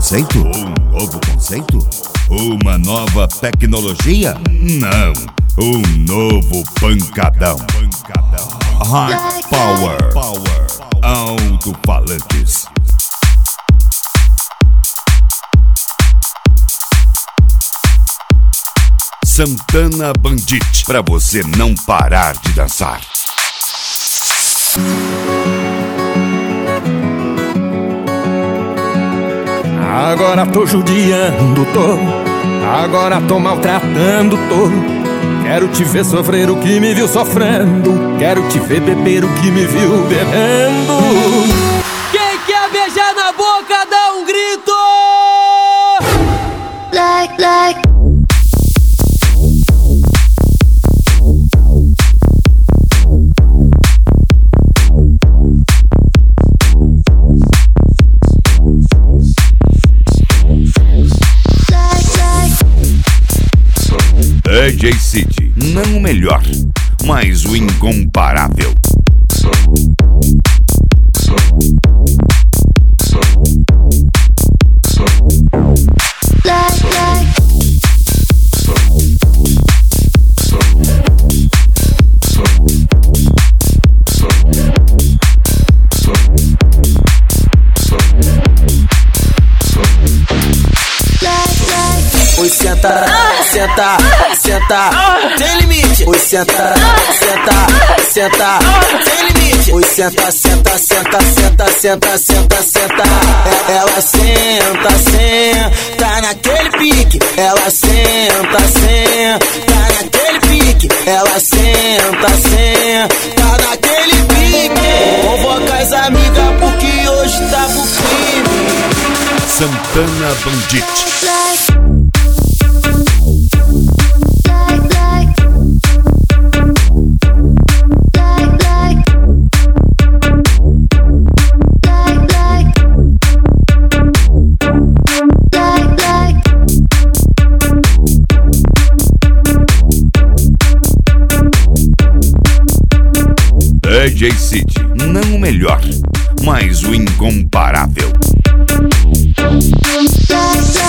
conceito? Um novo conceito? Uma nova tecnologia? Não, um novo pancadão. High Power Alto-falantes. Santana Bandit, pra você não parar de dançar. Agora tô judiando, agora tô maltratando, Quero te ver sofrer o que me viu sofrendo, quero te ver beber o que me viu bebendo. Quem quer beijar na boca dá um grito! Like. DJ City, não o melhor, mas o incomparável. Oi, senta, senta, senta, tem limite. Oi, senta, senta, senta, tem limite. Oi, senta, senta, senta, senta, senta, senta, senta. Ela senta, senta naquele pique. Ela senta, senta naquele pique. Ela senta, senta naquele pique. Convoca as amigas porque hoje tá pro crime. Santana Bandit. DJ City, não o melhor, mas o incomparável.